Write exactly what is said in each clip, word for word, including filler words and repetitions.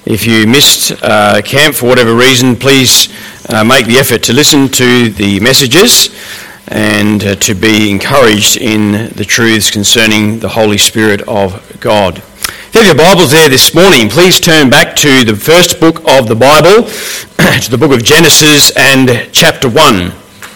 If you missed uh, camp for whatever reason, please uh, make the effort to listen to the messages and uh, to be encouraged in the truths concerning the Holy Spirit of God. If you have your Bibles there this morning, please turn back to the first book of the Bible, to the book of Genesis and chapter one.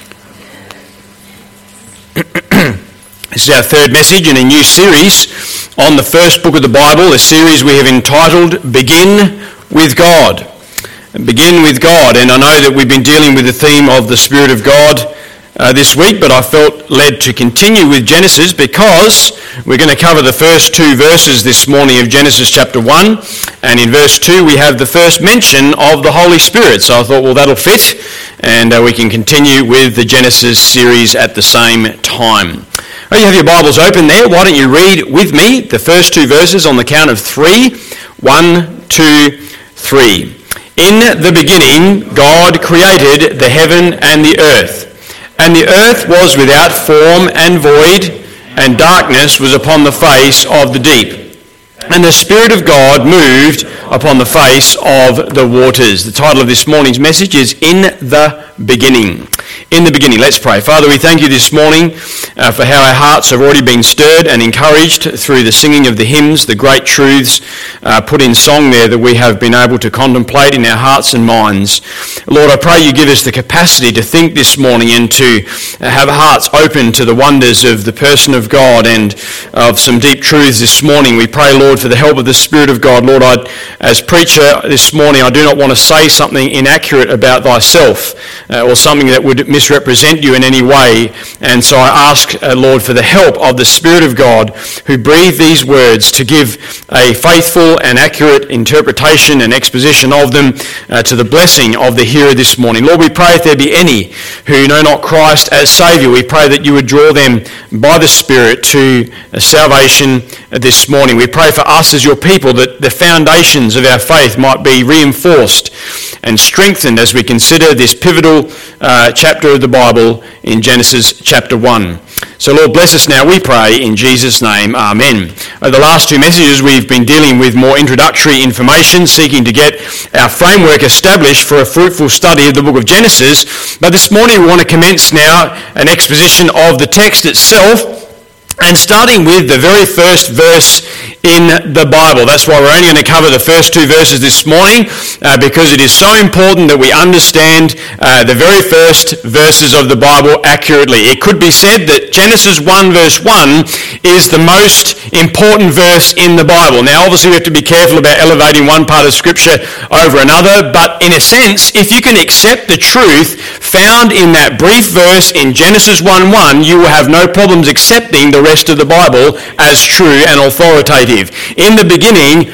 This is our third message in a new series on the first book of the Bible, a series we have entitled Begin with God. Begin with God. And I know that we've been dealing with the theme of the Spirit of God uh, this week, but I felt led to continue with Genesis because we're going to cover the first two verses this morning of Genesis chapter one. And in verse two we have the first mention of the Holy Spirit. So I thought, well, that'll fit, and uh, we can continue with the Genesis series at the same time. Oh, you have your Bibles open there. Why don't you read with me the first two verses on the count of three. One, two, three. In the beginning, God created the heaven and the earth. And the earth was without form and void, and darkness was upon the face of the deep. And the Spirit of God moved upon the face of the waters. The title of this morning's message is In the Beginning. In the beginning. Let's pray. Father, we thank you this morning uh, for how our hearts have already been stirred and encouraged through the singing of the hymns, the great truths uh, put in song there that we have been able to contemplate in our hearts and minds. Lord, I pray you give us the capacity to think this morning and to uh, have hearts open to the wonders of the person of God and of some deep truths this morning. We pray, Lord, for the help of the Spirit of God. Lord, I, as preacher this morning, I do not want to say something inaccurate about thyself uh, or something that would misrepresent you in any way. And so I ask, uh, Lord, for the help of the Spirit of God who breathed these words to give a faithful and accurate interpretation and exposition of them uh, to the blessing of the hearer this morning. Lord, we pray if there be any who know not Christ as Saviour, we pray that you would draw them by the Spirit to uh, salvation uh, this morning. We pray for us as your people that the foundations of our faith might be reinforced and strengthened as we consider this pivotal uh, chapter of the Bible in Genesis chapter one. So Lord, bless us now, we pray, in Jesus' name, amen. Over the last two messages we've been dealing with more introductory information, seeking to get our framework established for a fruitful study of the book of Genesis. But this morning we want to commence now an exposition of the text itself, and starting with the very first verse in the Bible. That's why we're only going to cover the first two verses this morning, uh, because it is so important that we understand uh, the very first verses of the Bible accurately. It could be said that Genesis one verse one is the most important verse in the Bible. Now obviously we have to be careful about elevating one part of Scripture over another, but in a sense, if you can accept the truth found in that brief verse in Genesis one one, you will have no problems accepting the rest of the Bible as true and authoritative. In the beginning,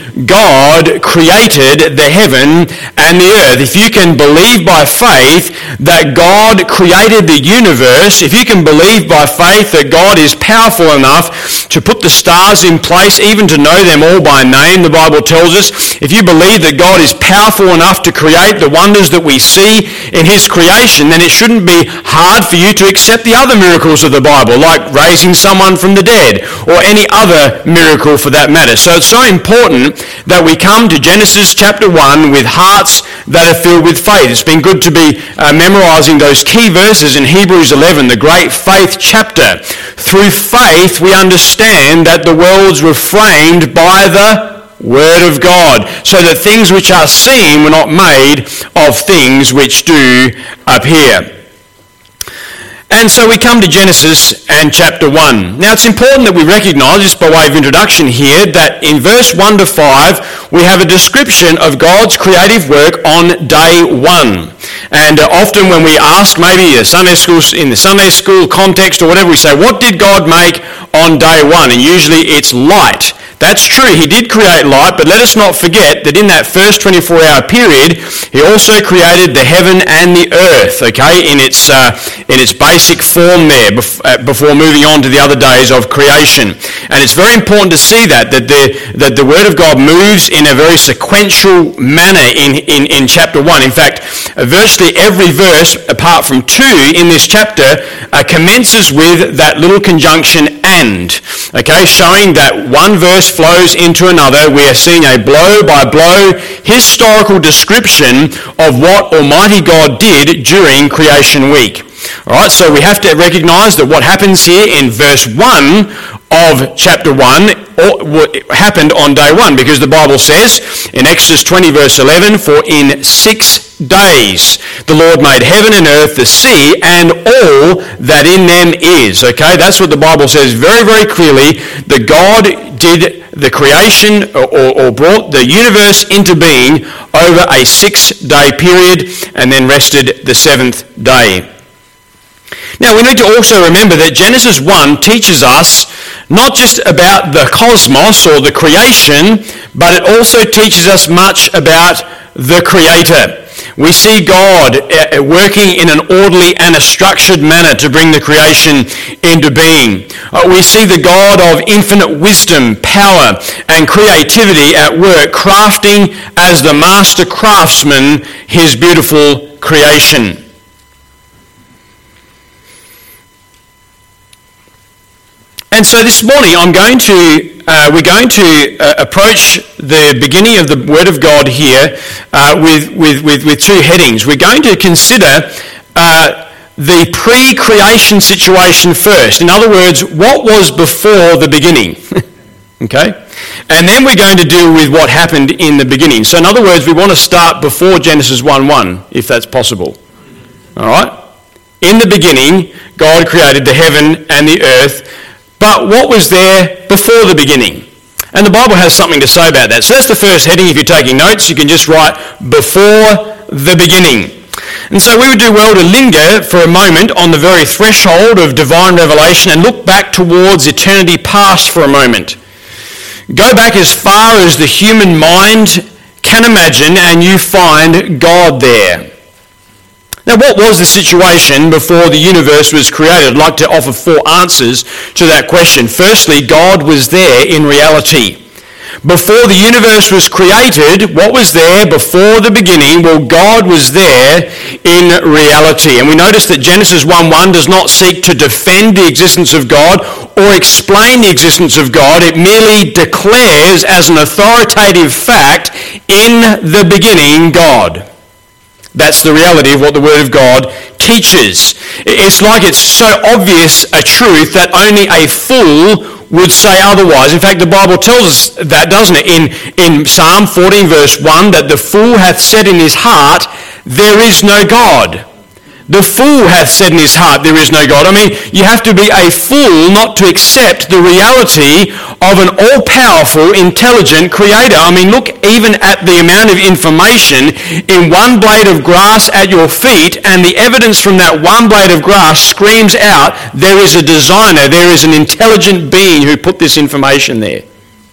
God created the heaven and the earth. If you can believe by faith that God created the universe, if you can believe by faith that God is powerful enough to put the stars in place, even to know them all by name, the Bible tells us, if you believe that God is powerful enough to create the wonders that we see in his creation, then it shouldn't be hard for you to accept the other miracles of the Bible, like raising someone from the dead, or any other miracle for that matter. So it's so important that we come to Genesis chapter one with hearts that are filled with faith. It's been good to be uh, memorizing those key verses in Hebrews eleven, the great faith chapter. Through faith we understand that the worlds were framed by the Word of God, so that things which are seen were not made of things which do appear. And so we come to Genesis and chapter one. Now it's important that we recognise, just by way of introduction here, that in verse one to five we have a description of God's creative work on day one. And uh, often when we ask, maybe a Sunday school, in the Sunday school context or whatever, we say, what did God make on day one? And usually it's light. That's true, he did create light, but let us not forget that in that first twenty-four hour period, he also created the heaven and the earth, okay, in its uh, in its basic form there, before moving on to the other days of creation. And it's very important to see that, that the, that the Word of God moves in a very sequential manner in, in, in chapter one. In fact, virtually every verse, apart from two in this chapter, uh, commences with that little conjunction hand, okay, showing that one verse flows into another. We are seeing a blow-by-blow historical description of what Almighty God did during creation week. All right, so we have to recognize that what happens here in verse one of chapter one happened on day one, because the Bible says in Exodus twenty verse eleven, for in six days the Lord made heaven and earth, the sea, and all that in them is. Okay, that's what the Bible says very, very clearly, that God did the creation or, or brought the universe into being over a six-day period and then rested the seventh day. Now, we need to also remember that Genesis one teaches us not just about the cosmos or the creation, but it also teaches us much about the Creator. We see God working in an orderly and a structured manner to bring the creation into being. We see the God of infinite wisdom, power, and creativity at work, crafting as the master craftsman his beautiful creation. And so this morning I'm going to, uh, we're going to uh, approach the beginning of the Word of God here uh, with, with, with, with two headings. We're going to consider uh, the pre-creation situation first. In other words, what was before the beginning? Okay? And then we're going to deal with what happened in the beginning. So in other words, we want to start before Genesis one one, if that's possible. All right? In the beginning, God created the heaven and the earth. But what was there before the beginning? And the Bible has something to say about that. So that's the first heading. If you're taking notes, you can just write before the beginning. And so we would do well to linger for a moment on the very threshold of divine revelation and look back towards eternity past for a moment. Go back as far as the human mind can imagine and you find God there. Now, what was the situation before the universe was created? I'd like to offer four answers to that question. Firstly, God was there in reality. Before the universe was created, what was there before the beginning? Well, God was there in reality. And we notice that Genesis one one does not seek to defend the existence of God or explain the existence of God. It merely declares as an authoritative fact, in the beginning, God. That's the reality of what the Word of God teaches. It's like it's so obvious a truth that only a fool would say otherwise. In fact, the Bible tells us that, doesn't it? In, in Psalm fourteen verse one, that the fool hath said in his heart, there is no God. The fool hath said in his heart, there is no God. I mean, you have to be a fool not to accept the reality of an all-powerful, intelligent creator. I mean, look even at the amount of information in one blade of grass at your feet, and the evidence from that one blade of grass screams out, there is a designer, there is an intelligent being who put this information there.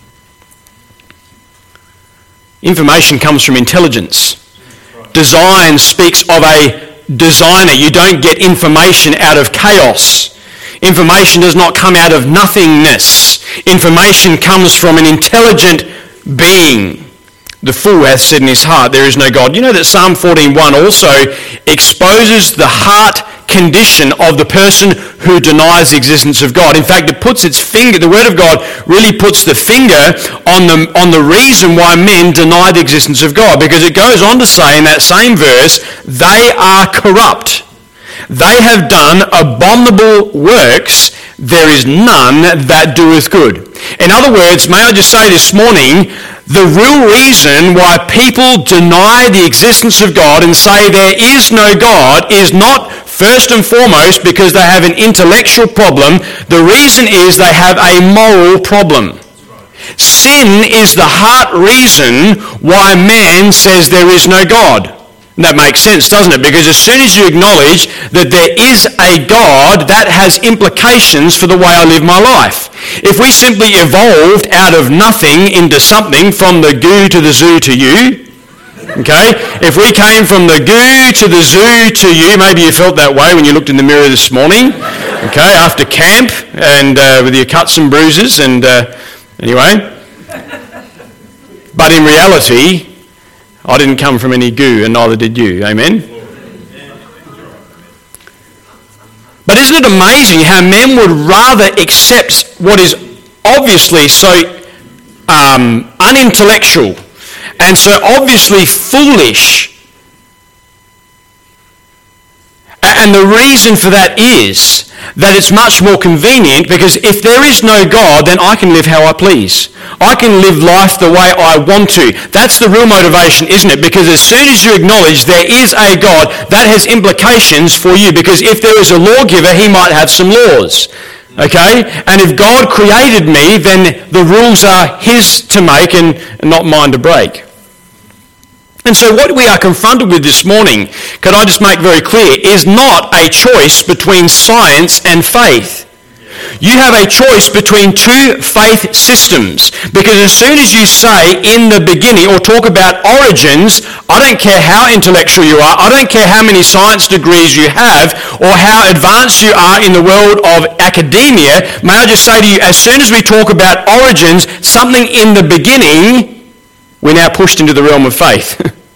Information comes from intelligence. Design speaks of a designer. You don't get information out of chaos. Information does not come out of nothingness. Information comes from an intelligent being. The fool hath said in his heart, there is no God. You know that Psalm fourteen one also exposes the heart condition of the person who denies the existence of God. In fact, it puts its finger, the Word of God really puts the finger on the, on the reason why men deny the existence of God. Because it goes on to say in that same verse, they are corrupt. They have done abominable works. There is none that doeth good. In other words, may I just say this morning, the real reason why people deny the existence of God and say there is no God is not first and foremost because they have an intellectual problem. The reason is they have a moral problem. Sin is the heart reason why man says there is no God. And that makes sense, doesn't it? Because as soon as you acknowledge that there is a God, that has implications for the way I live my life. If we simply evolved out of nothing into something, from the goo to the zoo to you, okay? If we came from the goo to the zoo to you, maybe you felt that way when you looked in the mirror this morning, okay, after camp, and uh, with your cuts and bruises, and uh, anyway. But in reality, I didn't come from any goo, and neither did you. Amen? But isn't it amazing how men would rather accept what is obviously so um, unintellectual and so obviously foolish? And the reason for that is that it's much more convenient, because if there is no God, then I can live how I please. I can live life the way I want to. That's the real motivation, isn't it? Because as soon as you acknowledge there is a God, that has implications for you. Because if there is a lawgiver, he might have some laws. Okay? And if God created me, then the rules are his to make and not mine to break. And so what we are confronted with this morning, can I just make very clear, is not a choice between science and faith. You have a choice between two faith systems, because as soon as you say in the beginning or talk about origins, I don't care how intellectual you are, I don't care how many science degrees you have or how advanced you are in the world of academia, may I just say to you, as soon as we talk about origins, something in the beginning, we're now pushed into the realm of faith.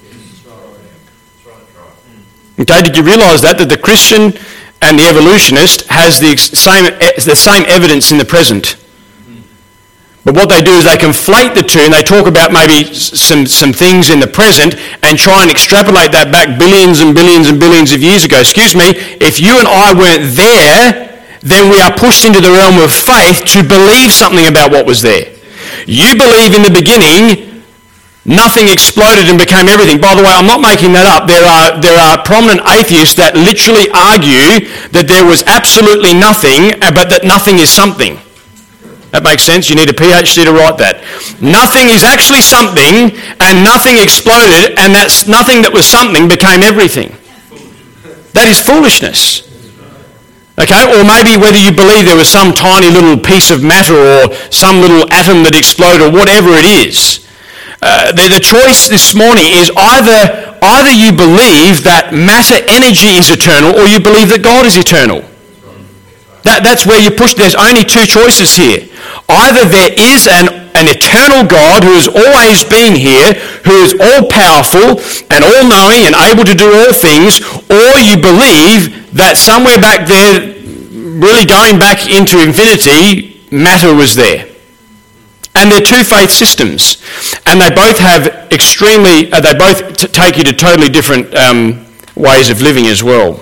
Okay, did you realise that, that the Christian and the evolutionist has the same, the same evidence in the present? But what they do is they conflate the two, and they talk about maybe some, some things in the present and try and extrapolate that back billions and billions and billions of years ago. Excuse me, if you and I weren't there, then we are pushed into the realm of faith to believe something about what was there. You believe in the beginning nothing exploded and became everything. By the way, I'm not making that up. There are there are prominent atheists that literally argue that there was absolutely nothing, but that nothing is something. That makes sense? You need a P H D to write that. Nothing is actually something, and nothing exploded, and that's nothing that was something became everything. That is foolishness. Okay, or maybe whether you believe there was some tiny little piece of matter or some little atom that exploded or whatever it is. Uh, the, the choice this morning is either either you believe that matter energy is eternal, or you believe that God is eternal. That, that's where you push. There's only two choices here. Either there is an, an eternal God who has always been here, who is all-powerful and all-knowing and able to do all things, or you believe that somewhere back there, really going back into infinity, matter was there. And they're two faith systems, and they both have extremely, uh, they both t- take you to totally different um, ways of living as well.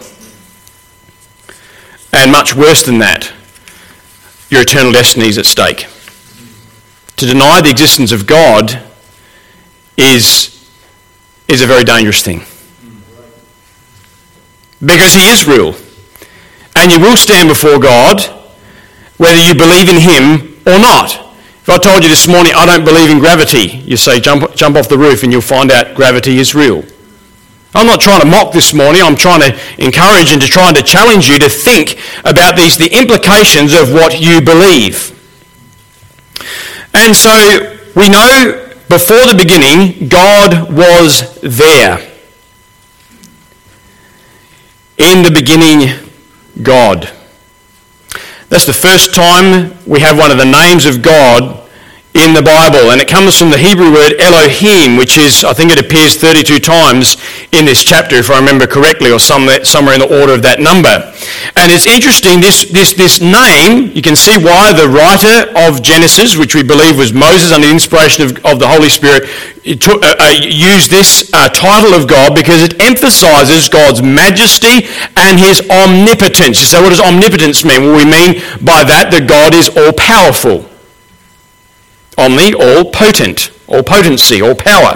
And much worse than that, your eternal destiny is at stake. To deny the existence of God is, is a very dangerous thing. Because he is real. And you will stand before God, whether you believe in him or not. If I told you this morning, I don't believe in gravity, you say, jump, jump off the roof and you'll find out gravity is real. I'm not trying to mock this morning. I'm trying to encourage and to try to challenge you to think about these, the implications of what you believe. And so we know before the beginning, God was there. In the beginning, God. That's the first time we have one of the names of God in the Bible, and it comes from the Hebrew word Elohim, which is, I think it appears thirty-two times in this chapter, if I remember correctly, or somewhere, somewhere in the order of that number. And it's interesting, this, this, this name, you can see why the writer of Genesis, which we believe was Moses under the inspiration of, of the Holy Spirit, took, uh, uh, used this uh, title of God, because it emphasizes God's majesty and his omnipotence. So what does omnipotence mean? Well, we mean by that that God is all-powerful. Omni, all potent, all potency, all power.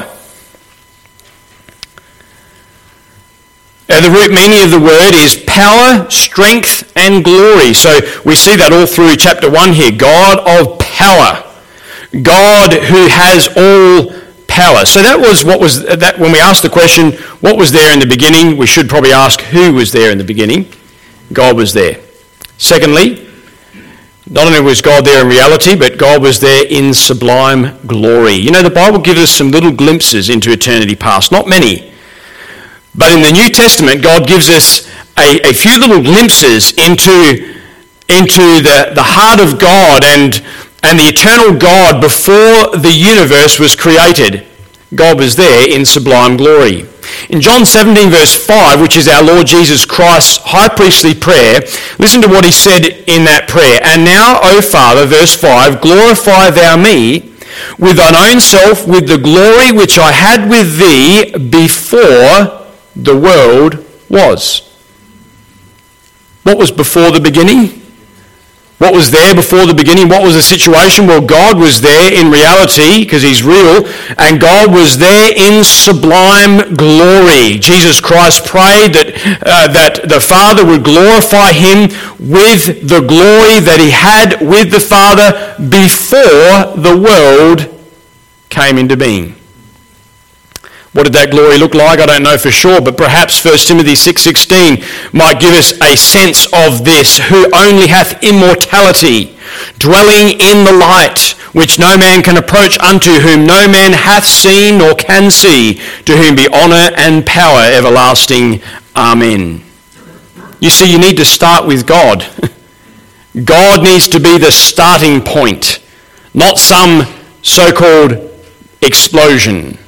Uh, the root meaning of the word is power, strength, and glory. So we see that all through chapter one here. God of power. God who has all power. So that was what was that when we asked the question, what was there in the beginning? We should probably ask who was there in the beginning. God was there. Secondly, not only was God there in reality, but God was there in sublime glory. You know, the Bible gives us some little glimpses into eternity past, not many. But in the New Testament, God gives us a, a few little glimpses into, into the, the heart of God and, and the eternal God before the universe was created. God was there in sublime glory. In John seventeen verse five, which is our Lord Jesus Christ's high priestly prayer, listen to what he said in that prayer. And now, O Father, verse five, glorify thou me with thine own self, with the glory which I had with thee before the world was. What was before the beginning? What was there before the beginning? What was the situation? Well, God was there in reality, because he's real, and God was there in sublime glory. Jesus Christ prayed that, uh, that the Father would glorify him with the glory that he had with the Father before the world came into being. What did that glory look like? I don't know for sure, but perhaps First Timothy six sixteen might give us a sense of this. Who only hath immortality, dwelling in the light, which no man can approach unto, whom no man hath seen nor can see, to whom be honour and power everlasting. Amen. You see, you need to start with God. God needs to be the starting point, not some so-called explosion.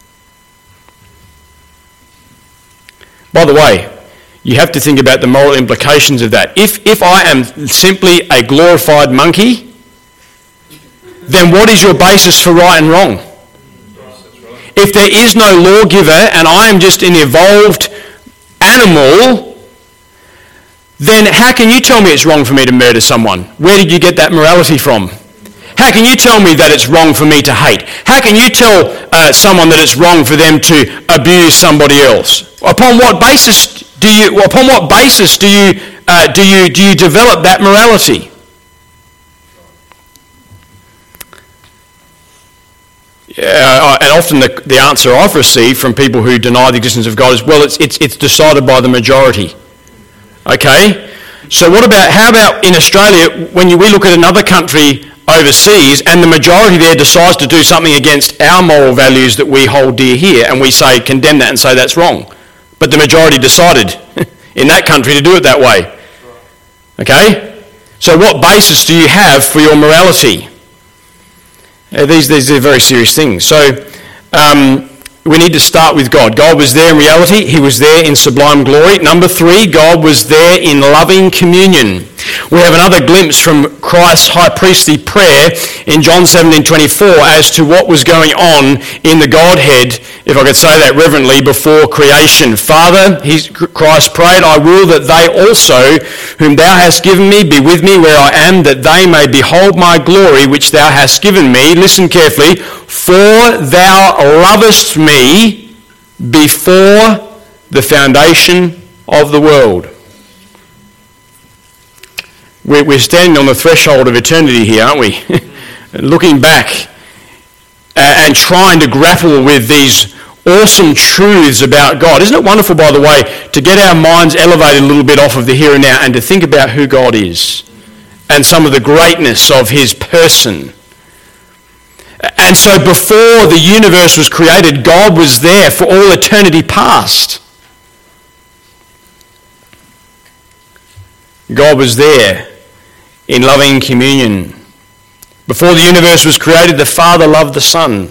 By the way, you have to think about the moral implications of that. If, if I am simply a glorified monkey, then what is your basis for right and wrong? If there is no lawgiver and I am just an evolved animal, then how can you tell me it's wrong for me to murder someone? Where did you get that morality from? How can you tell me that it's wrong for me to hate? How can you tell uh, someone that it's wrong for them to abuse somebody else? Upon what basis do you? Upon what basis do you uh, do you do you develop that morality? Yeah, and often the, the answer I've received from people who deny the existence of God is, well, it's it's it's decided by the majority. Okay, so what about how about in Australia when you, we look at another country overseas and the majority there decides to do something against our moral values that we hold dear here, and we say condemn that and say that's wrong, but the majority decided in that country to do it that way. Okay, so what basis do you have for your morality? Uh, these these are very serious things. So um, we need to start with God. God was there in reality. He was there in sublime glory. Number three, God was there in loving communion. We have another glimpse from Christ's high priestly prayer in John seventeen twenty-four as to what was going on in the Godhead, if I could say that reverently, before creation. Father, he, Christ prayed, I will that they also, whom thou hast given me, be with me where I am, that they may behold my glory which thou hast given me. Listen carefully. For thou lovest me before the foundation of the world. We're standing on the threshold of eternity here, aren't we? Looking back and trying to grapple with these awesome truths about God. Isn't it wonderful, by the way, to get our minds elevated a little bit off of the here and now and to think about who God is and some of the greatness of his person. And so before the universe was created, God was there for all eternity past. God was there in loving communion. Before the universe was created, the Father loved the Son.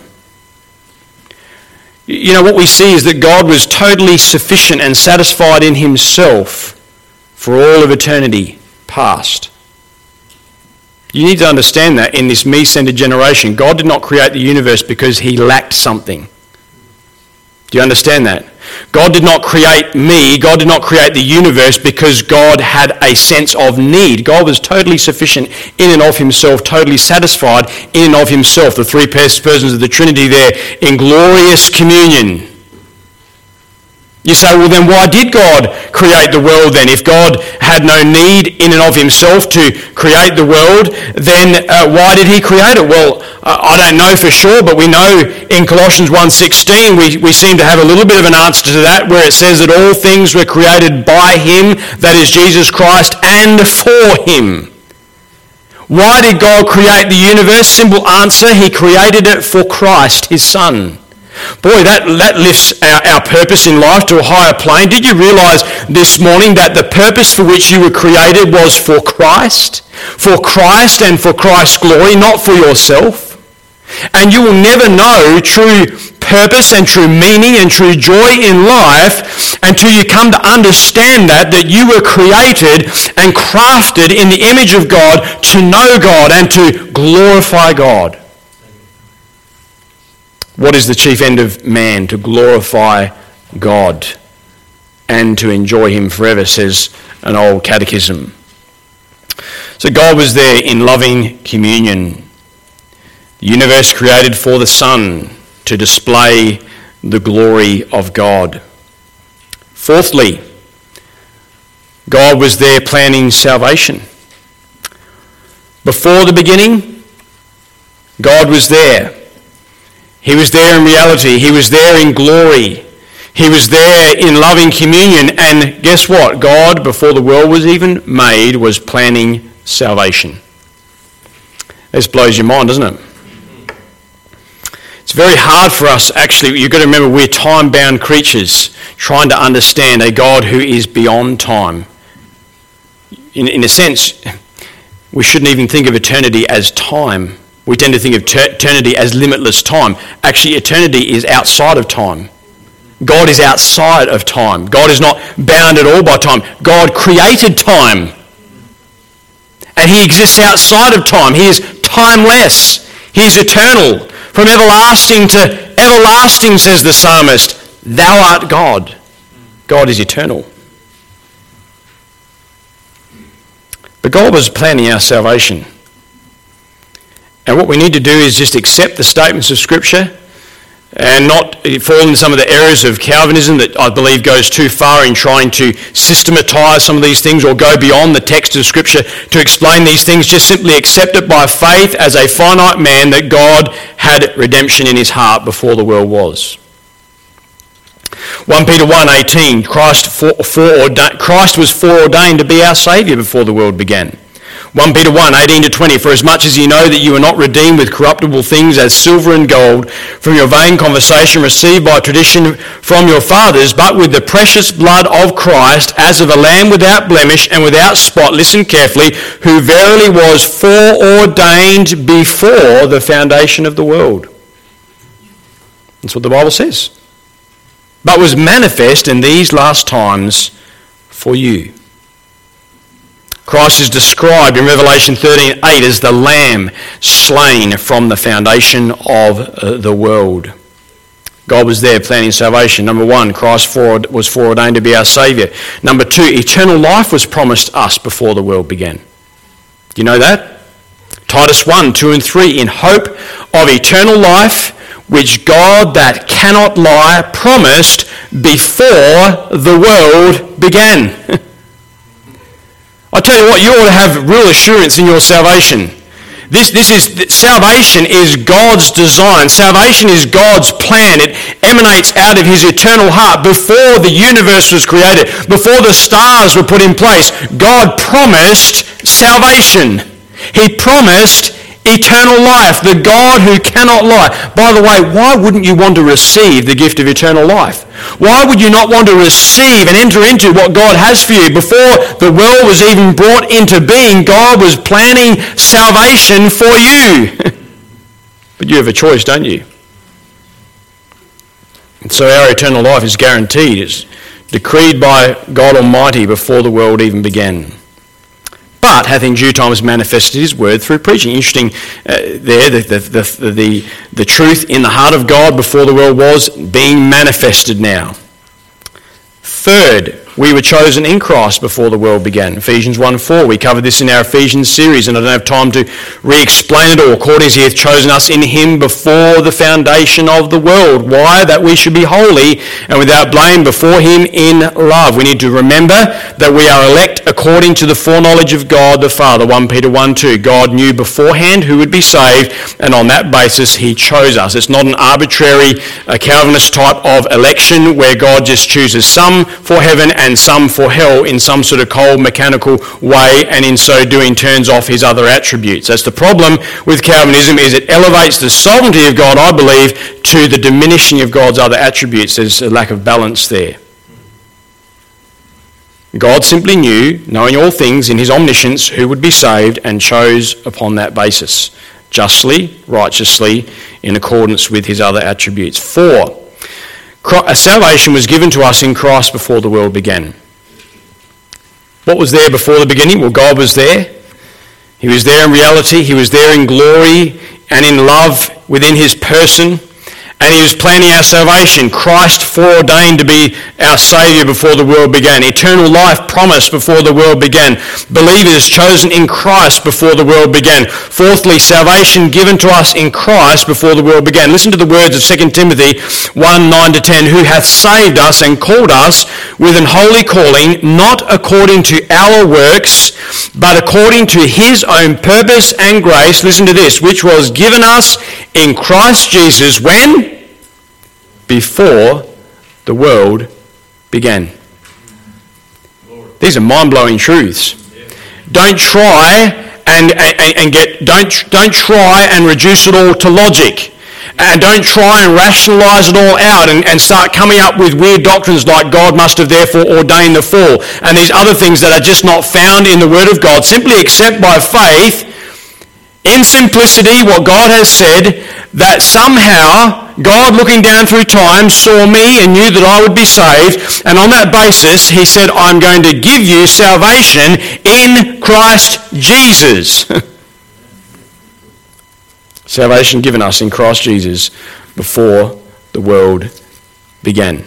You know, what we see is that God was totally sufficient and satisfied in himself for all of eternity past. You need to understand that in this me-centered generation, God did not create the universe because he lacked something. Do you understand that? God did not create me, God did not create the universe because God had a sense of need. God was totally sufficient in and of himself, totally satisfied in and of himself. The three persons of the Trinity there in glorious communion. You say, well then why did God create the world then? If God had no need in and of himself to create the world, then uh, why did he create it? Well, uh, I don't know for sure, but we know in Colossians one sixteen we, we seem to have a little bit of an answer to that, where it says that all things were created by him, that is Jesus Christ, and for him. Why did God create the universe? Simple answer, he created it for Christ, his Son. Boy, that, that lifts our, our purpose in life to a higher plane. Did you realise this morning that the purpose for which you were created was for Christ? For Christ and for Christ's glory, not for yourself? And you will never know true purpose and true meaning and true joy in life until you come to understand that, that you were created and crafted in the image of God to know God and to glorify God. What is the chief end of man? To glorify God and to enjoy him forever, says an old catechism. So God was there in loving communion. The universe created for the Son to display the glory of God. Fourthly, God was there planning salvation. Before the beginning, God was there. He was there in reality. He was there in glory. He was there in loving communion. And guess what? God, before the world was even made, was planning salvation. This blows your mind, doesn't it? It's very hard for us, actually. You've got to remember, we're time-bound creatures trying to understand a God who is beyond time. In, in a sense, we shouldn't even think of eternity as time. We tend to think of ter- eternity as limitless time. Actually, eternity is outside of time. God is outside of time. God is not bound at all by time. God created time. And he exists outside of time. He is timeless. He is eternal. From everlasting to everlasting, says the psalmist, thou art God. God is eternal. But God was planning our salvation. And what we need to do is just accept the statements of Scripture and not fall into some of the errors of Calvinism that I believe goes too far in trying to systematise some of these things or go beyond the text of Scripture to explain these things. Just simply accept it by faith as a finite man that God had redemption in his heart before the world was. First Peter one eighteen, Christ, foreordained, Christ was foreordained to be our Saviour before the world began. First Peter one eighteen to twenty, for as much as you know that you are not redeemed with corruptible things as silver and gold from your vain conversation received by tradition from your fathers, but with the precious blood of Christ as of a lamb without blemish and without spot, listen carefully, who verily was foreordained before the foundation of the world. That's what the Bible says. But was manifest in these last times for you. Christ is described in Revelation thirteen eight as the Lamb slain from the foundation of uh, the world. God was there planning salvation. Number one, Christ forward, was foreordained to be our Saviour. Number two, eternal life was promised us before the world began. Do you know that? Titus one, two and three, in hope of eternal life, which God that cannot lie promised before the world began. I tell you what, you ought to have real assurance in your salvation. This, this is, salvation is God's design. Salvation is God's plan. It emanates out of his eternal heart. Before the universe was created, before the stars were put in place, God promised salvation. He promised eternal life, the God who cannot lie. By the way, why wouldn't you want to receive the gift of eternal life? Why would you not want to receive and enter into what God has for you? Before the world was even brought into being, God was planning salvation for you. But you have a choice, don't you? And so our eternal life is guaranteed. It's decreed by God Almighty before the world even began. But hath in due times manifested his word through preaching. Interesting uh, there, the, the, the, the, the truth in the heart of God before the world was being manifested now. Third, we were chosen in Christ before the world began. Ephesians one four, we covered this in our Ephesians series, and I don't have time to re-explain it all. According as he hath chosen us in him before the foundation of the world. Why? That we should be holy and without blame before him in love. We need to remember that we are elect according to the foreknowledge of God the Father. First Peter one two, God knew beforehand who would be saved, and on that basis he chose us. It's not an arbitrary uh, Calvinist type of election where God just chooses some for heaven and and some for hell in some sort of cold mechanical way, and in so doing turns off his other attributes. That's the problem with Calvinism, is it elevates the sovereignty of God, I believe, to the diminishing of God's other attributes. There's a lack of balance there. God simply knew, knowing all things in his omniscience, who would be saved, and chose upon that basis. justly, righteously, in accordance with his other attributes. Four, salvation was given to us in Christ before the world began. What was there before the beginning? Well, God was there. He was there in reality. He was there in glory and in love within his person. And he was planning our salvation. Christ foreordained to be our Saviour before the world began. Eternal life promised before the world began. Believers chosen in Christ before the world began. Fourthly, salvation given to us in Christ before the world began. Listen to the words of Second Timothy one, nine to ten. Who hath saved us and called us with an holy calling, not according to our works, but according to his own purpose and grace. Listen to this, which was given us in Christ Jesus when? Before the world began. These are mind-blowing truths. Don't try and, and, and get don't don't try and reduce it all to logic. And don't try and rationalise it all out and, and start coming up with weird doctrines like God must have therefore ordained the fall and these other things that are just not found in the Word of God. Simply accept by faith, in simplicity, what God has said, that somehow God, looking down through time, saw me and knew that I would be saved, and on that basis he said, I'm going to give you salvation in Christ Jesus. Salvation given us in Christ Jesus before the world began.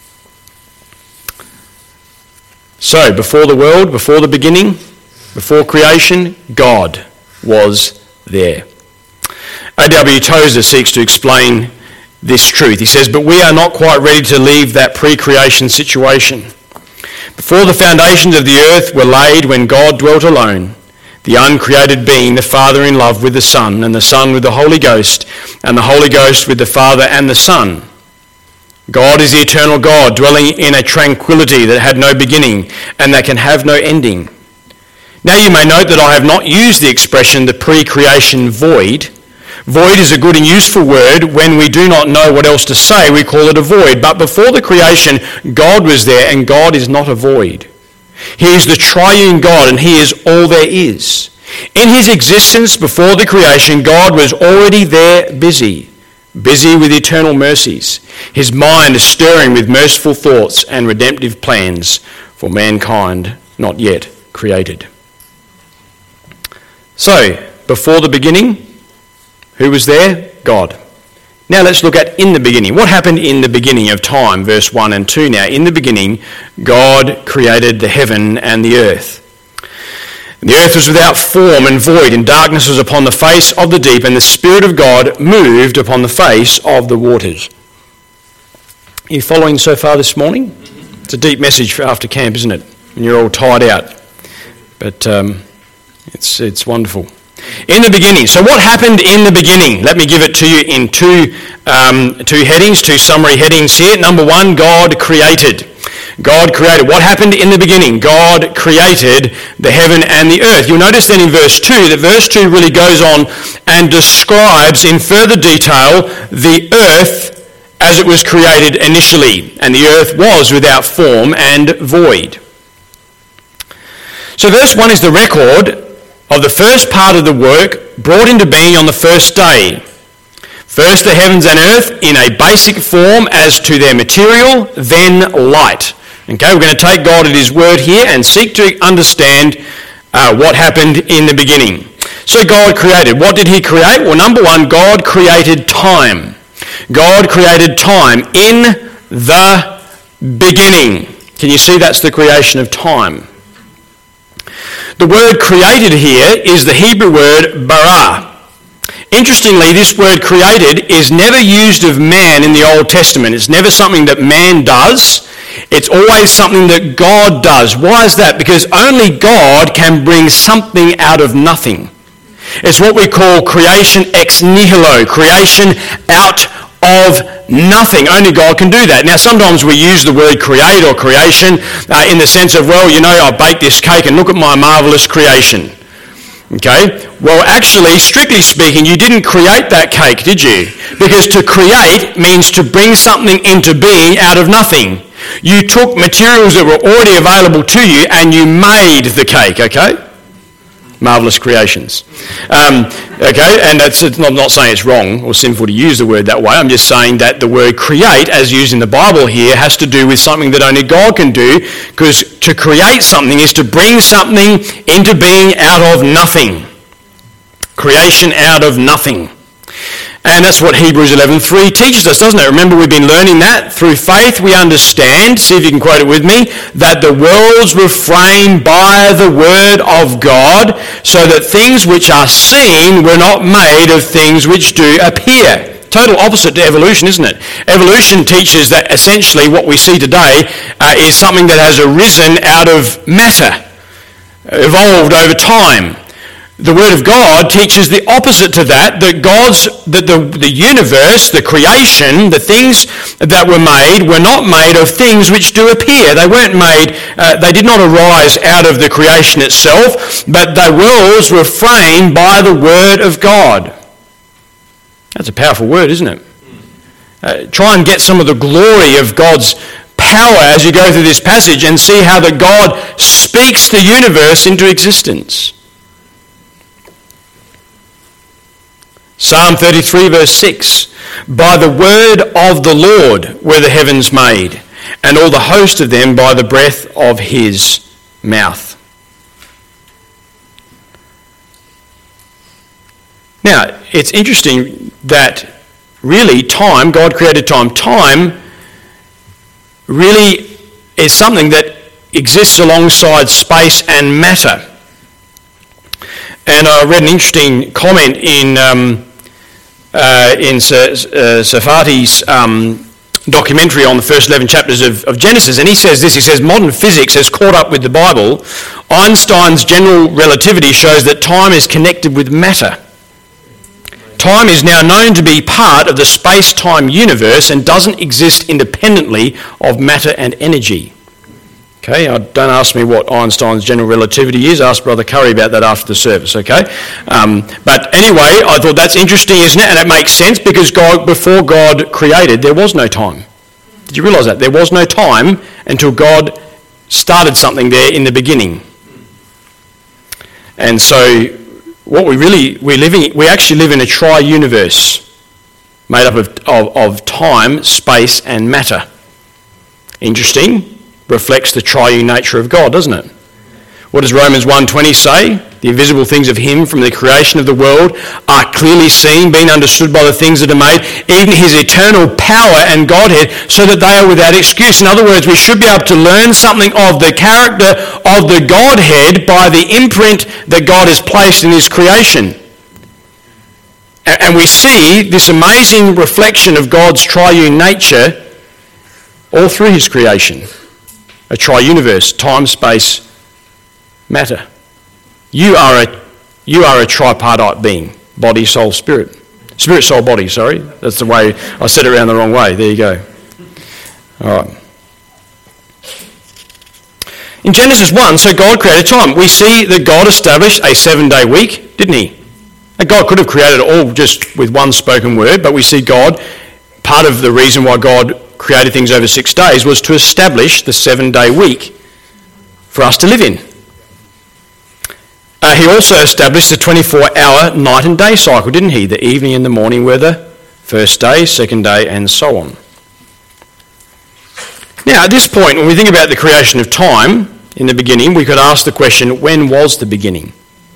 So, before the world, before the beginning, before creation, God was there. O W Tozer seeks to explain this truth. He says, but we are not quite ready to leave that pre-creation situation. Before the foundations of the earth were laid, when God dwelt alone, the uncreated being, the Father in love with the Son, and the Son with the Holy Ghost, and the Holy Ghost with the Father and the Son. God is the eternal God, dwelling in a tranquility that had no beginning and that can have no ending. Now you may note that I have not used the expression the pre-creation void. Void is a good and useful word. When we do not know what else to say, we call it a void. But before the creation, God was there, and God is not a void. He is the triune God, and he is all there is. In his existence before the creation, God was already there busy, busy with eternal mercies. His mind is stirring with merciful thoughts and redemptive plans for mankind not yet created. So, before the beginning, who was there? God. Now let's look at in the beginning. What happened in the beginning of time? Verse one and two now. In the beginning, God created the heaven and the earth. And the earth was without form and void, and darkness was upon the face of the deep, and the Spirit of God moved upon the face of the waters. Are you following so far this morning? It's a deep message for after camp, isn't it? And you're all tired out. But um, it's it's wonderful. In the beginning. So what happened in the beginning? Let me give it to you in two um, two headings, two summary headings here. Number one, God created. God created. What happened in the beginning? God created the heaven and the earth. You'll notice then in verse two that verse two really goes on and describes in further detail the earth as it was created initially. And the earth was without form and void. So verse one is the record of the first part of the work brought into being on the first day. First the heavens and earth in a basic form as to their material, then light. Okay, we're going to take God at his word here and seek to understand uh, what happened in the beginning. So God created. What did he create? Well, number one, God created time. God created time in the beginning. Can you see that's the creation of time? The word created here is the Hebrew word bara. Interestingly, this word created is never used of man in the Old Testament. It's never something that man does. It's always something that God does. Why is that? Because only God can bring something out of nothing. It's what we call creation ex nihilo, creation out of nothing. Only God can do that. Now, sometimes we use the word create or creation uh, in the sense of, well, you know, I baked this cake and look at my marvellous creation. Okay? Well, actually, strictly speaking, you didn't create that cake, did you? Because to create means to bring something into being out of nothing. You took materials that were already available to you and you made the cake, okay? marvellous creations. Um, okay, and that's it's not, not saying it's wrong or sinful to use the word that way. I'm just saying that the word create, as used in the Bible here, has to do with something that only God can do, because to create something is to bring something into being out of nothing. Creation out of nothing. And that's what Hebrews eleven three teaches us, doesn't it? Remember, we've been learning that. Through faith we understand, see if you can quote it with me, that the worlds were framed by the word of God, so that things which are seen were not made of things which do appear. Total opposite to evolution, isn't it? Evolution teaches that essentially what we see today uh, is something that has arisen out of matter, evolved over time. The Word of God teaches the opposite to that, that God's, that the, the universe, the creation, the things that were made were not made of things which do appear. They weren't made, uh, they did not arise out of the creation itself, but the worlds were framed by the Word of God. That's a powerful word, isn't it? Uh, try and get some of the glory of God's power as you go through this passage and see how that God speaks the universe into existence. Psalm thirty-three verse six, by the word of the Lord were the heavens made, and all the host of them by the breath of his mouth. Now, it's interesting that really time, God created time. Time really is something that exists alongside space and matter. And I read an interesting comment in um, uh, in uh, Safati's um, documentary on the first eleven chapters of, of Genesis, and he says this, he says, modern physics has caught up with the Bible. Einstein's general relativity shows that time is connected with matter. Time is now known to be part of the space-time universe and doesn't exist independently of matter and energy. Okay, don't ask me what Einstein's general relativity is. Ask Brother Curry about that after the service, okay? Um, but anyway, I thought that's interesting, isn't it? And it makes sense because God, before God created, there was no time. Did you realise that? There was no time until God started something there in the beginning. And so what we really, we're living, we actually live in a tri-universe made up of, of, of time, space and matter. Interesting. Reflects the triune nature of God, doesn't it? What does Romans one twenty say? The invisible things of him from the creation of the world are clearly seen, being understood by the things that are made, even his eternal power and Godhead, so that they are without excuse. In other words, we should be able to learn something of the character of the Godhead by the imprint that God has placed in his creation. And we see this amazing reflection of God's triune nature all through his creation. A tri-universe, time, space, matter. You are a you are a tripartite being, body, soul, spirit. Spirit, soul, body, sorry. That's the way I said it around the wrong way. There you go. All right. In Genesis one, so God created time. We see that God established a seven-day week, didn't he? And God could have created it all just with one spoken word, but we see God, part of the reason why God created things over six days was to establish the seven-day week for us to live in. Uh, he also established the twenty-four hour night and day cycle, didn't he? The evening and the morning were the first day, second day, and so on. Now, at this point, when we think about the creation of time in the beginning, we could ask the question, when was the beginning?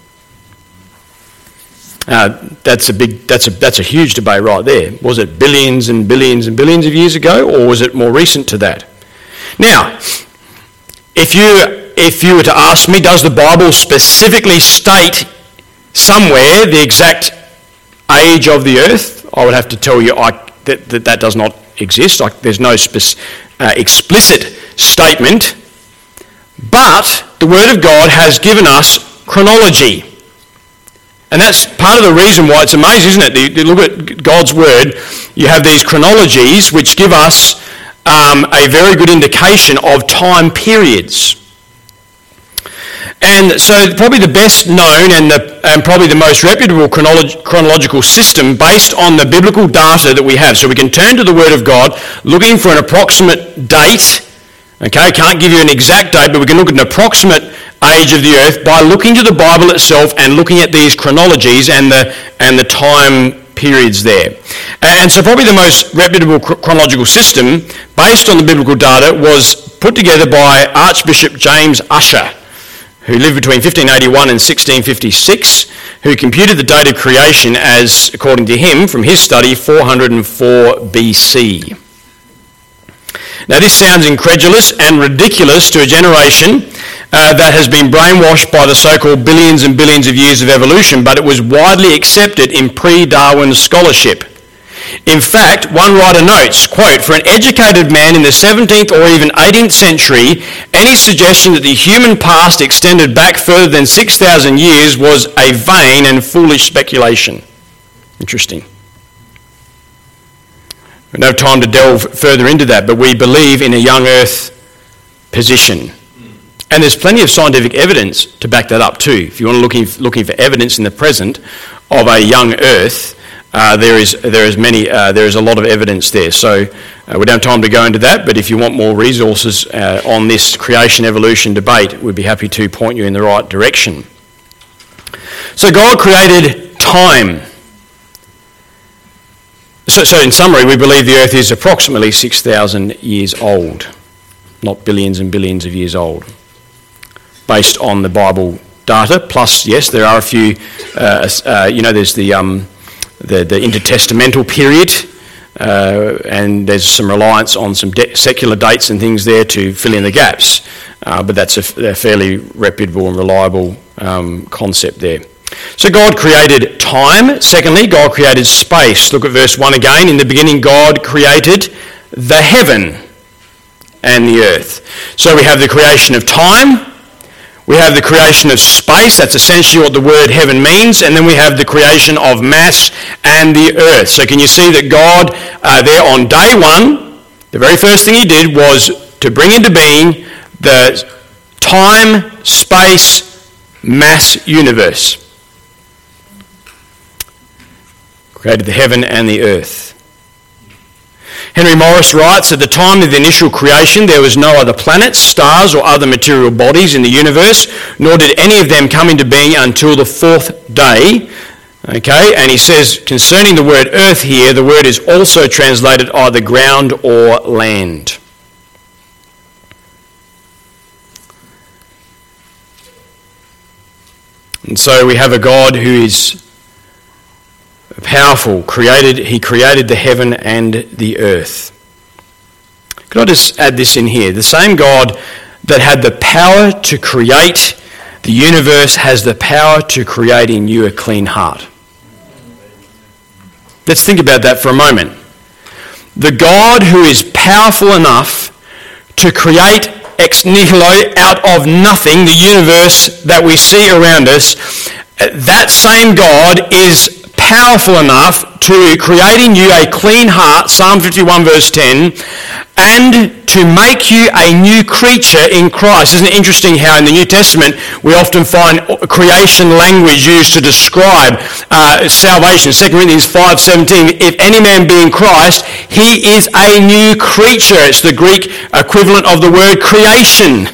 Uh, that's a big, that's a that's a huge debate right there. Was it billions and billions and billions of years ago, or was it more recent to that? Now, if you if you were to ask me, does the Bible specifically state somewhere the exact age of the earth? I would have to tell you I, that, that that does not exist. Like, there's no spec, uh, explicit statement, but the Word of God has given us chronology. And that's part of the reason why it's amazing, isn't it? You look at God's Word, you have these chronologies which give us um, a very good indication of time periods. And so probably the best known and, the, and probably the most reputable chronolog- chronological system based on the biblical data that we have. So we can turn to the Word of God looking for an approximate date, Okay, can't give you an exact date, but we can look at an approximate age of the earth by looking to the Bible itself and looking at these chronologies and the and the time periods there. And so probably the most reputable chronological system based on the biblical data was put together by Archbishop James Ussher, who lived between fifteen eighty-one and sixteen fifty-six, who computed the date of creation as, according to him, from his study, four hundred four B C. Now this sounds incredulous and ridiculous to a generation uh, that has been brainwashed by the so-called billions and billions of years of evolution, but it was widely accepted in pre-Darwin scholarship. In fact, one writer notes, quote, "For an educated man in the seventeenth or even eighteenth century, any suggestion that the human past extended back further than six thousand years was a vain and foolish speculation." Interesting. We don't have time to delve further into that, but we believe in a young earth position. And there's plenty of scientific evidence to back that up too. If you're looking, looking for evidence in the present of a young earth, uh, there is there is many uh, there is a lot of evidence there. So uh, we don't have time to go into that, but if you want more resources uh, on this creation evolution debate, we'd be happy to point you in the right direction. So God created time. So, so in summary, we believe the earth is approximately six thousand years old, not billions and billions of years old, based on the Bible data. Plus, yes, there are a few, uh, uh, you know, there's the, um, the, the intertestamental period, uh, and there's some reliance on some de- secular dates and things there to fill in the gaps, uh, but that's a, a fairly reputable and reliable um, concept there. So God created time. Secondly, God created space. Look at verse one again. In the beginning, God created the heaven and the earth. So we have the creation of time. We have the creation of space. That's essentially what the word heaven means. And then we have the creation of mass and the earth. So can you see that God, uh, there on day one, the very first thing he did was to bring into being the time, space, mass universe. Created the heaven and the earth. Henry Morris writes, at the time of the initial creation, there was no other planets, stars, or other material bodies in the universe, nor did any of them come into being until the fourth day. Okay, and he says, concerning the word earth here, the word is also translated either ground or land. And so we have a God who is powerful, created, he created the heaven and the earth. Could I just add this in here? The same God that had the power to create the universe has the power to create in you a clean heart. Let's think about that for a moment. The God who is powerful enough to create ex nihilo, out of nothing, the universe that we see around us, that same God is powerful enough to create in you a clean heart, Psalm fifty-one verse ten, and to make you a new creature in Christ. Isn't it interesting how in the New Testament we often find creation language used to describe uh, salvation? Second Corinthians five seventeen, if any man be in Christ, he is a new creature. It's the Greek equivalent of the word creation.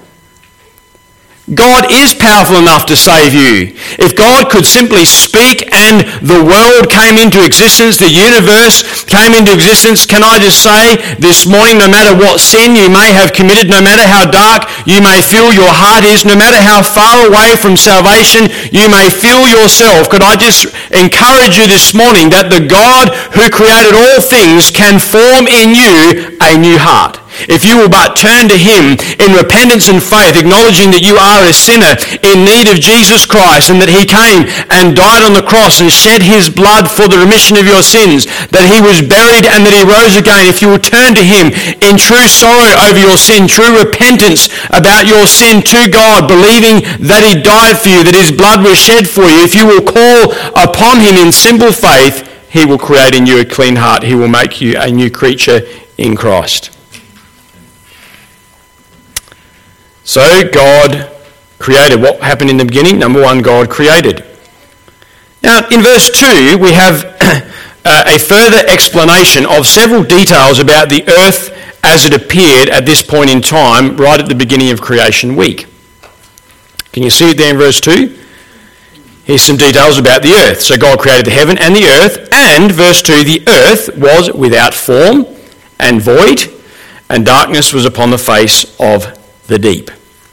God is powerful enough to save you. If God could simply speak and the world came into existence, the universe came into existence, can I just say this morning, no matter what sin you may have committed, no matter how dark you may feel your heart is, no matter how far away from salvation you may feel yourself, could I just encourage you this morning that the God who created all things can form in you a new heart. If you will but turn to him in repentance and faith, acknowledging that you are a sinner in need of Jesus Christ and that he came and died on the cross and shed his blood for the remission of your sins, that he was buried and that he rose again. If you will turn to him in true sorrow over your sin, true repentance about your sin to God, believing that he died for you, that his blood was shed for you, if you will call upon him in simple faith, he will create in you a clean heart. He will make you a new creature in Christ. So God created. What happened in the beginning? Number one, God created. Now in verse two we have uh, a further explanation of several details about the earth as it appeared at this point in time, right at the beginning of creation week. Can you see it there in verse two? Here's some details about the earth. So God created the heaven and the earth, and verse two, the earth was without form and void, and darkness was upon the face of the deep.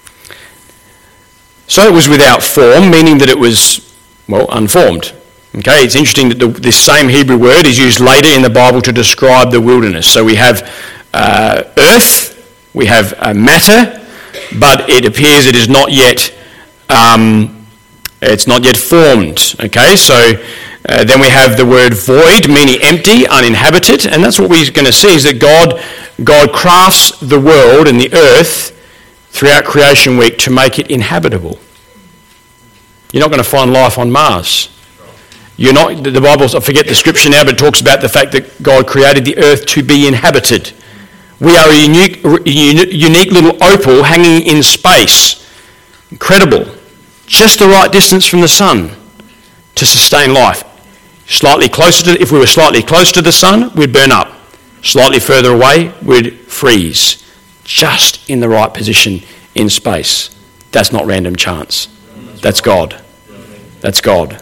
So it was without form, meaning that it was, well, unformed. Okay, it's interesting that the, this same Hebrew word is used later in the Bible to describe the wilderness. So we have uh, earth, we have uh, matter, but it appears it is not yet, um, it's not yet formed. Okay, so uh, then we have the word void, meaning empty, uninhabited, and that's what we're going to see is that God, God crafts the world and the earth throughout creation week to make it inhabitable. You're not going to find life on Mars. You're not, the Bible, I forget the scripture now, but it talks about the fact that God created the earth to be inhabited. We are a unique, unique little opal hanging in space. Incredible. Just the right distance from the sun to sustain life. Slightly closer to, if we were slightly close to the sun, we'd burn up. Slightly further away, we'd freeze. Just in the right position in space. That's not random chance. That's God. That's God.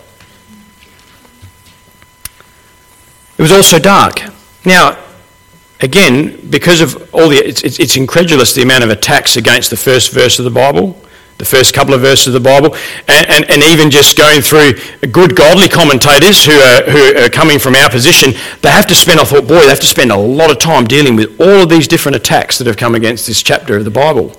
It was also dark. Now, again, because of all the, it's, it's, it's incredulous the amount of attacks against the first verse of the Bible, the first couple of verses of the Bible, and, and, and even just going through good godly commentators who are, who are coming from our position, they have to spend, I thought, boy, they have to spend a lot of time dealing with all of these different attacks that have come against this chapter of the Bible.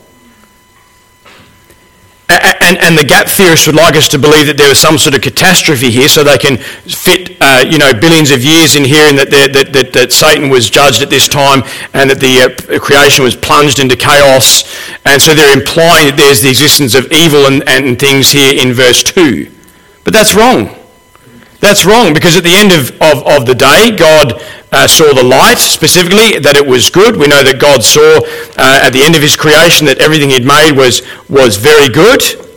And, and the gap theorists would like us to believe that there was some sort of catastrophe here so they can fit, uh, you know, billions of years in here and that, that, that, that Satan was judged at this time and that the uh, creation was plunged into chaos. And so they're implying that there's the existence of evil and, and things here in verse two. But that's wrong. That's wrong because at the end of, of, of the day, God uh, saw the light, specifically that it was good. We know that God saw uh, at the end of his creation that everything he'd made was, was very good.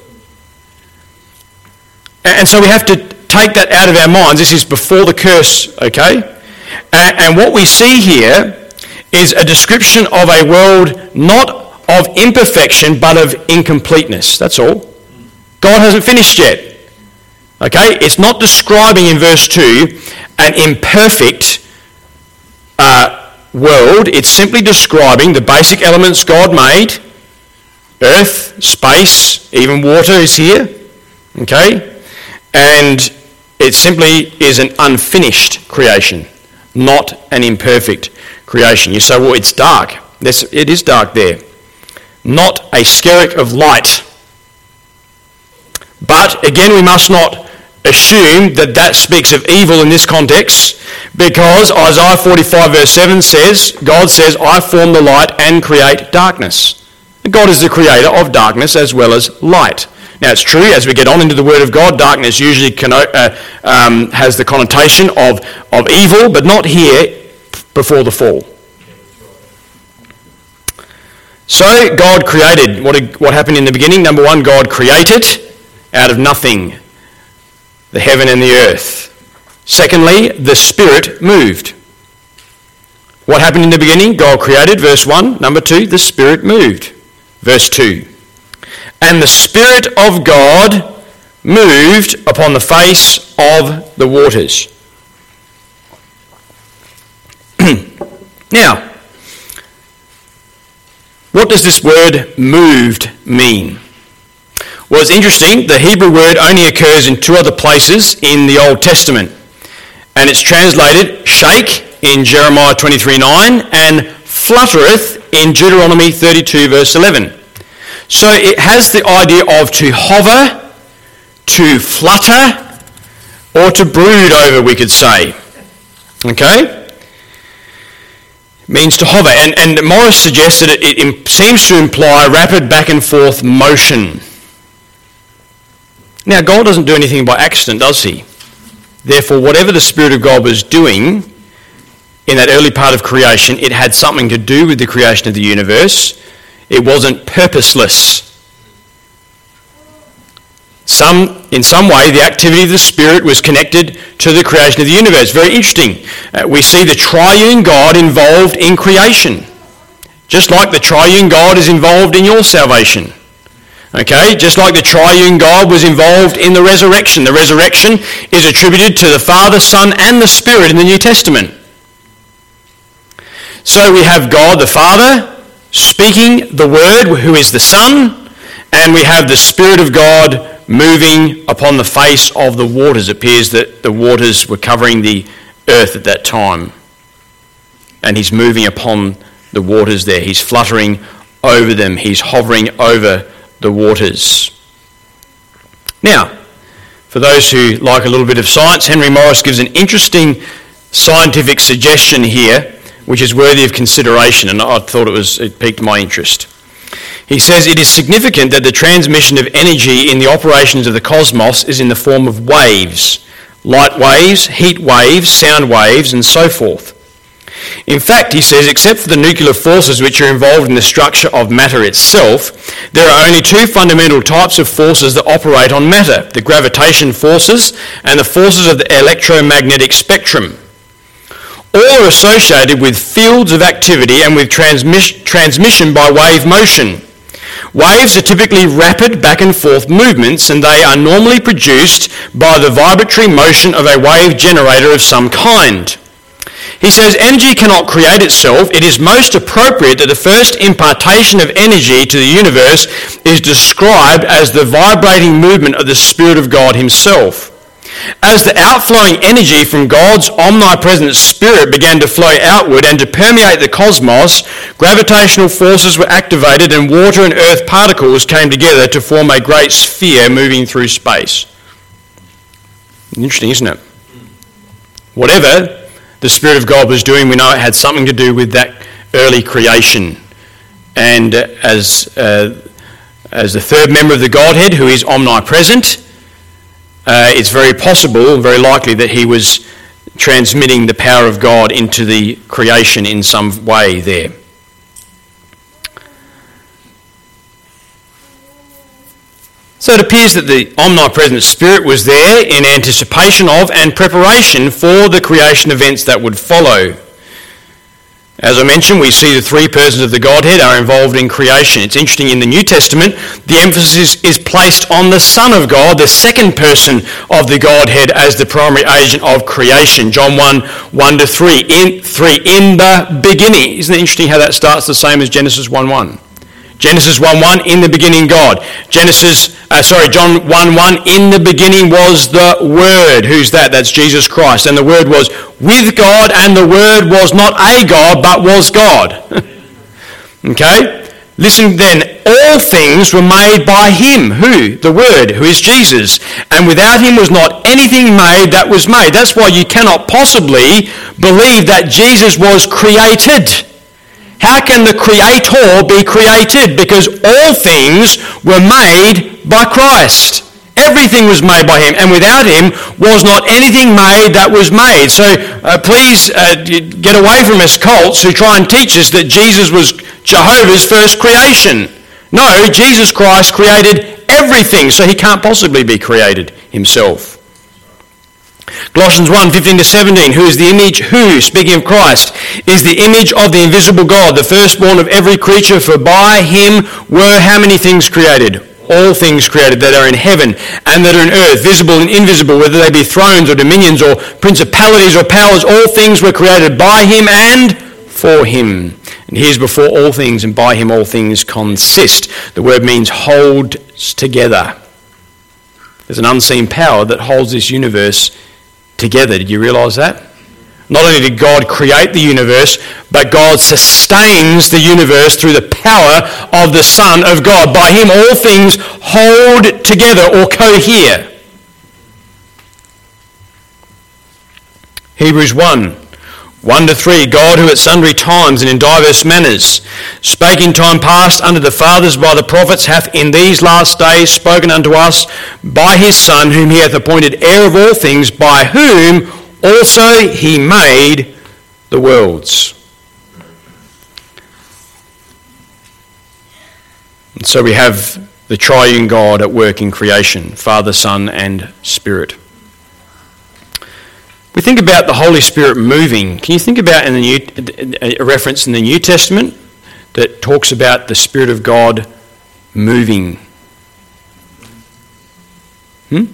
And so we have to take that out of our minds. This is before the curse, okay? And, and what we see here is a description of a world not of imperfection but of incompleteness. That's all. God hasn't finished yet. Okay, it's not describing in verse two an imperfect uh, world. It's simply describing the basic elements God made. Earth, space, even water is here. Okay, and it simply is an unfinished creation, not an imperfect creation. You say, well, it's dark. This, it is dark there. Not a skerrick of light. But again, we must not assume that that speaks of evil in this context, because Isaiah forty-five verse seven says, God says, I form the light and create darkness. God is the creator of darkness as well as light. Now it's true, as we get on into the Word of God, darkness usually conno- uh, um, has the connotation of, of evil, but not here before the fall. So God created. What, what happened in the beginning? Number one, God created out of nothing the heaven and the earth. Secondly, the Spirit moved. What happened in the beginning? God created, verse one. Number two, the Spirit moved, verse two. And the Spirit of God moved upon the face of the waters. Now, what does this word moved mean? Well, it's interesting. The Hebrew word only occurs in two other places in the Old Testament. And it's translated shake in Jeremiah twenty-three nine and fluttereth in Deuteronomy thirty-two verse eleven. So it has the idea of to hover, to flutter, or to brood over, we could say. Okay? It means to hover. And, and Morris suggests that it, it seems to imply rapid back and forth motion. Now, God doesn't do anything by accident, does he? Therefore, whatever the Spirit of God was doing in that early part of creation, it had something to do with the creation of the universe. It wasn't purposeless. Some, in some way, the activity of the Spirit was connected to the creation of the universe. Very interesting. Uh, we see the triune God involved in creation. Just like the triune God is involved in your salvation. Okay, just like the triune God was involved in the resurrection. The resurrection is attributed to the Father, Son, and the Spirit in the New Testament. So we have God the Father speaking the Word, who is the Son, and we have the Spirit of God moving upon the face of the waters. It appears that the waters were covering the earth at that time. And he's moving upon the waters there. He's fluttering over them. He's hovering over the waters. Now, for those who like a little bit of science, Henry Morris gives an interesting scientific suggestion here, which is worthy of consideration, and I thought it was it piqued my interest. He says, it is significant that the transmission of energy in the operations of the cosmos is in the form of waves, light waves, heat waves, sound waves, and so forth. In fact, he says, except for the nuclear forces which are involved in the structure of matter itself, there are only two fundamental types of forces that operate on matter, the gravitation forces and the forces of the electromagnetic spectrum. All are associated with fields of activity and with transmis- transmission by wave motion. Waves are typically rapid back and forth movements, and they are normally produced by the vibratory motion of a wave generator of some kind. He says energy cannot create itself. It is most appropriate that the first impartation of energy to the universe is described as the vibrating movement of the Spirit of God himself. As the outflowing energy from God's omnipresent Spirit began to flow outward and to permeate the cosmos, gravitational forces were activated and water and earth particles came together to form a great sphere moving through space. Interesting, isn't it? Whatever the Spirit of God was doing, we know it had something to do with that early creation. And as uh, as the third member of the Godhead, who is omnipresent, uh, it's very possible, very likely, that he was transmitting the power of God into the creation in some way there. So it appears that the omnipresent Spirit was there in anticipation of and preparation for the creation events that would follow. As I mentioned, we see the three persons of the Godhead are involved in creation. It's interesting, in the New Testament, the emphasis is placed on the Son of God, the second person of the Godhead, as the primary agent of creation. John one, one to three. In, three, in the beginning. Isn't it interesting how that starts the same as Genesis one one? Genesis one one, in the beginning God. Genesis, uh, sorry, John one one, in the beginning was the Word. Who's that? That's Jesus Christ. And the Word was with God, and the Word was not a God, but was God. Okay? Listen then, all things were made by him. Who? The Word, who is Jesus. And without him was not anything made that was made. That's why you cannot possibly believe that Jesus was created. How can the Creator be created? Because all things were made by Christ. Everything was made by him, and without him was not anything made that was made. So uh, please uh, get away from us cults who try and teach us that Jesus was Jehovah's first creation. No, Jesus Christ created everything, so he can't possibly be created himself. Colossians one, fifteen to seventeen, who is the image, who, speaking of Christ, is the image of the invisible God, the firstborn of every creature, for by him were how many things created? All things created that are in heaven and that are in earth, visible and invisible, whether they be thrones or dominions or principalities or powers, all things were created by him and for him. And he is before all things, and by him all things consist. The word means hold together. There's an unseen power that holds this universe together. Did you realise that? Not only did God create the universe, but God sustains the universe through the power of the Son of God. By him all things hold together or cohere. Hebrews one, one to three, God, who at sundry times and in divers manners spake in time past unto the fathers by the prophets, hath in these last days spoken unto us by his Son, whom he hath appointed heir of all things, by whom also he made the worlds. And so we have the triune God at work in creation, Father, Son, and Spirit. We think about the Holy Spirit moving. Can you think about in the New, a reference in the New Testament that talks about the Spirit of God moving? Hmm?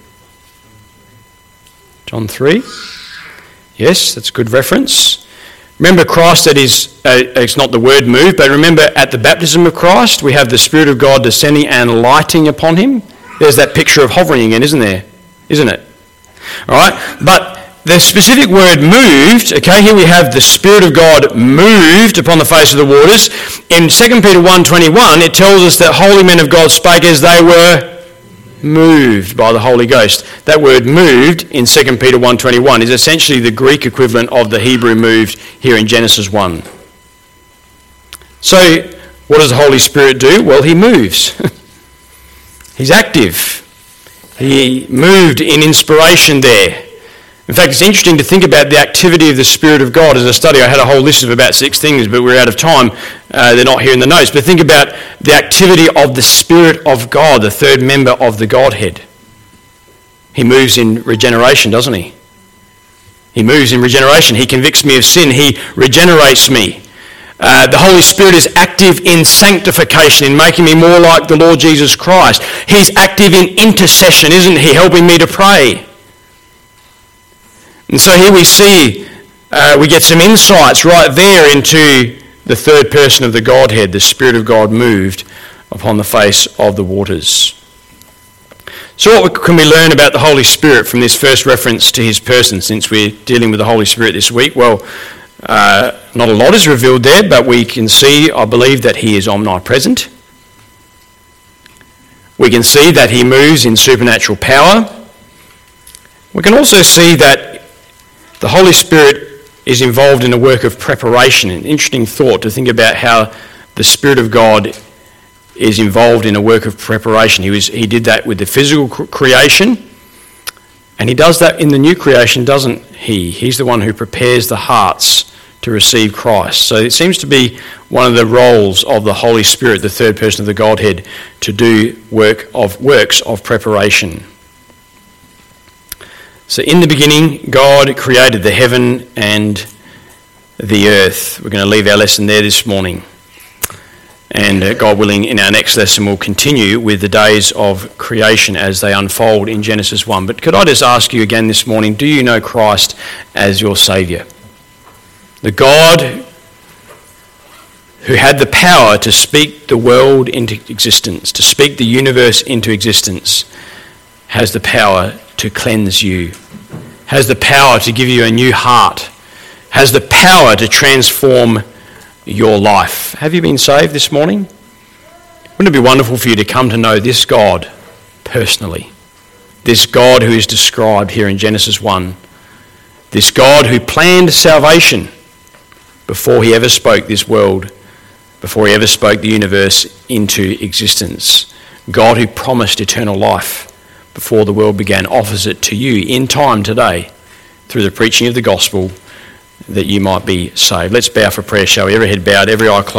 John three? Yes, that's a good reference. Remember Christ, that is, uh, it's not the word move, but remember at the baptism of Christ, we have the Spirit of God descending and lighting upon him. There's that picture of hovering again, isn't there? Isn't it? All right, but the specific word moved, okay, here we have the Spirit of God moved upon the face of the waters. In Second Peter one twenty-one, it tells us that holy men of God spake as they were moved by the Holy Ghost. That word moved in Second Peter one twenty-one is essentially the Greek equivalent of the Hebrew moved here in Genesis one. So, what does the Holy Spirit do? Well, he moves. He's active. He moved in inspiration there. In fact, it's interesting to think about the activity of the Spirit of God as a study. I had a whole list of about six things, but we're out of time. Uh, they're not here in the notes. But think about the activity of the Spirit of God, the third member of the Godhead. He moves in regeneration, doesn't he? He moves in regeneration. He convicts me of sin. He regenerates me. Uh, the Holy Spirit is active in sanctification, in making me more like the Lord Jesus Christ. He's active in intercession, isn't he? Helping me to pray. And so here we see, uh, we get some insights right there into the third person of the Godhead, the Spirit of God moved upon the face of the waters. So what can we learn about the Holy Spirit from this first reference to his person, since we're dealing with the Holy Spirit this week? Well, uh, not a lot is revealed there, but we can see, I believe, that he is omnipresent. We can see that he moves in supernatural power. We can also see that the Holy Spirit is involved in a work of preparation. An interesting thought to think about how the Spirit of God is involved in a work of preparation. He was he did that with the physical creation, and he does that in the new creation, doesn't he? He's the one who prepares the hearts to receive Christ. So it seems to be one of the roles of the Holy Spirit, the third person of the Godhead, to do work of works of preparation. So in the beginning, God created the heaven and the earth. We're going to leave our lesson there this morning. And uh, God willing, in our next lesson, we'll continue with the days of creation as they unfold in Genesis one. But could I just ask you again this morning, do you know Christ as your Saviour? The God who had the power to speak the world into existence, to speak the universe into existence, has the power to cleanse you, has the power to give you a new heart, has the power to transform your life. Have you been saved this morning? Wouldn't it be wonderful for you to come to know this God personally? This God who is described here in Genesis one. This God who planned salvation before he ever spoke this world, before he ever spoke the universe into existence. God who promised eternal life before the world began, offers it to you in time today through the preaching of the gospel that you might be saved. Let's bow for prayer, shall we? Every head bowed, every eye closed.